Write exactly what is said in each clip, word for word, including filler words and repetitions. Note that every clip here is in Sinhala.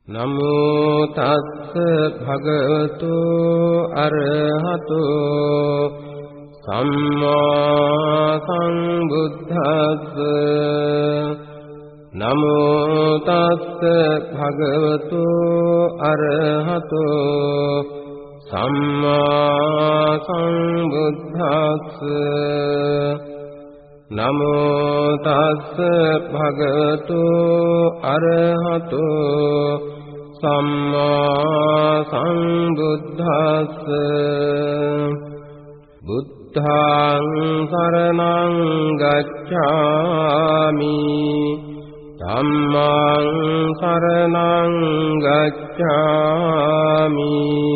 නමෝ තස්ස භගවතු අරහතු සම්මා සම්බුද්දස්ස නමෝ තස්ස භගවතු අරහතු සම්මා සම්බුද්දස්ස නමෝ තස්ස භගවතු අරහතු සම්මා සම්බුද්දස්ස බුද්ධං සරණං ගච්ඡාමි ධම්මං සරණං ගච්ඡාමි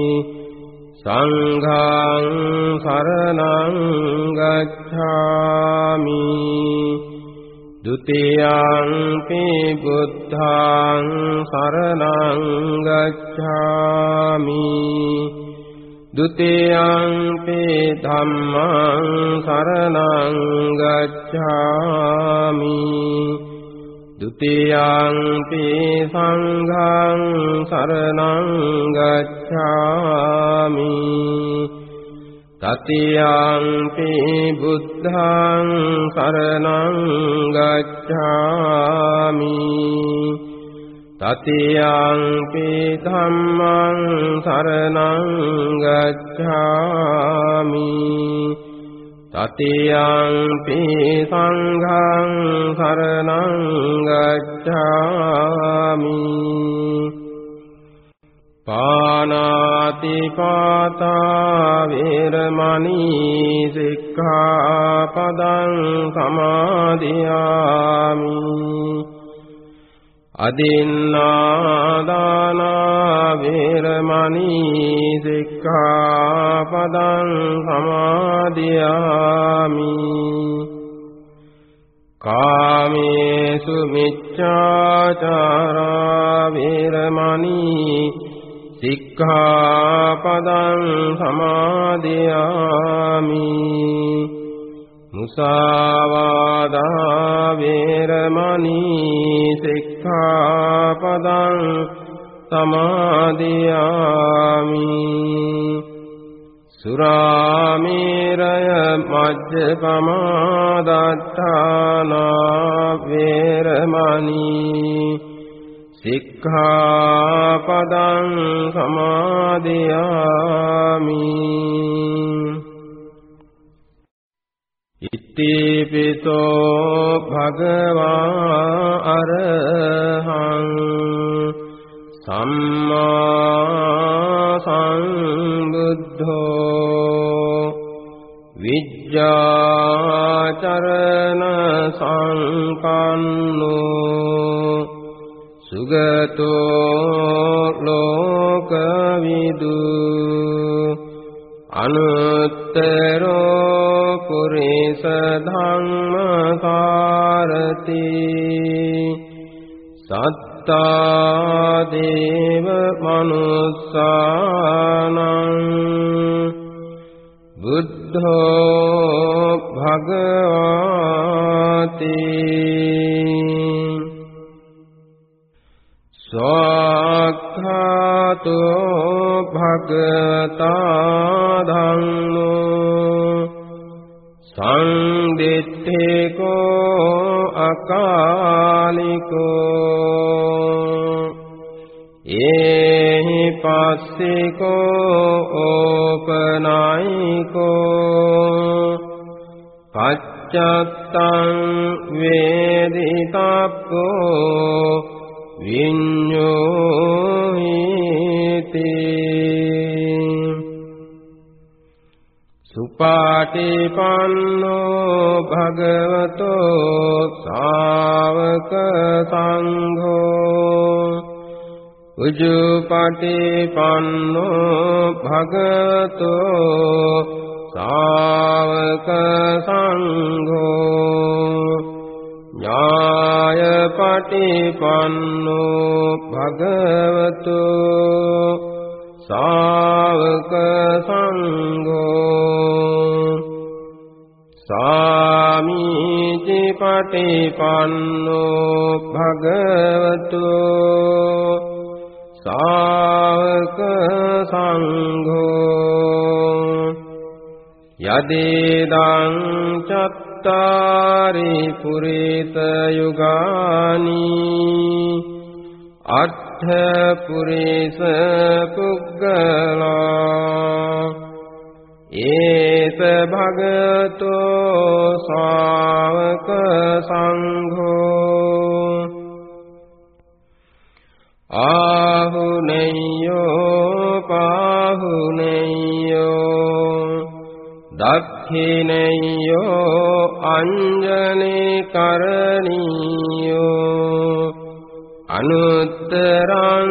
සංඝං සරණං ගච්ඡාමි ဒုတိယံ පි බුද්ධං සරණං ගච්ඡාමි ဒုတိယံ පි ධම්මං සරණං ගච්ඡාමි ဒုတိယံ පි සංඝං සරණං ගච්ඡාමි တတိယံ පි බුද්ධං සරණං ගච්ඡාමි တတိယံ පි ධම්මං සරණං ගච්ඡාමි တတိယံ පි සංඝං සරණං ගච්ඡාමි පානාති පාතා වේරමණී සික්ඛාපදං සමාදියාමි අදින්නාදානා වේරමණී සික්ඛාපදං සමාදියාමි කාමේසු මිච්ඡාචාරා වේරමණී සික්ඛාපදං සමාදියාමි මුසාවාදා වේරමණී සික්ඛාපදං සමාදියාමි සුරාමේරය මජ්ජපමා දත්තානා වේරමණී සික්ඛාපදං සමාදියාමි ඉතිපිසෝ භගවා අරහං සම්මා සම්බුද්ධෝ විජ්ජාචරණ සංකන්නෝ සුගතෝ ලෝකවිදු අනුත්තරෝ පුරිස ධම්මකාරති සත්තා දේව මනුස්සානං බුද්ධෝ භගවාති ස්වාක්ඛාතෝ භගවතා ධම්මෝ සංදිත්තේකෝ අකාලිකෝ ඒහි පස්සිකෝ ඕපනායිකෝ පච්චත්තං වේදිතප්පෝ විඤ්ඤෝහිති සුපාටිපන්නෝ භගවතෝ ශාවක සංඝෝ උජුපටිපන්නෝ භගවතෝ ශාවක සංඝෝ ඥායපටිපන්නෝ භගවතෝ ශාවක සංඝෝ සාමීචි පටිපන්නෝ භගවතෝ සාවක සංඝෝ යදේදං චත්තාරි පුරිත යුගානි අට්ඨ පුරිස පුග්ගලා ඒත භගතෝ ශාවක සංඝෝ ආහුනේයෝ පාහුනේයෝ දක්ඛිනේයෝ අංජනේ කරණීයෝ අනුත්තරං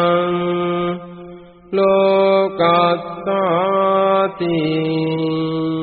පුඤ්ඤක්ඛෙත්තං ලෝකස්සාති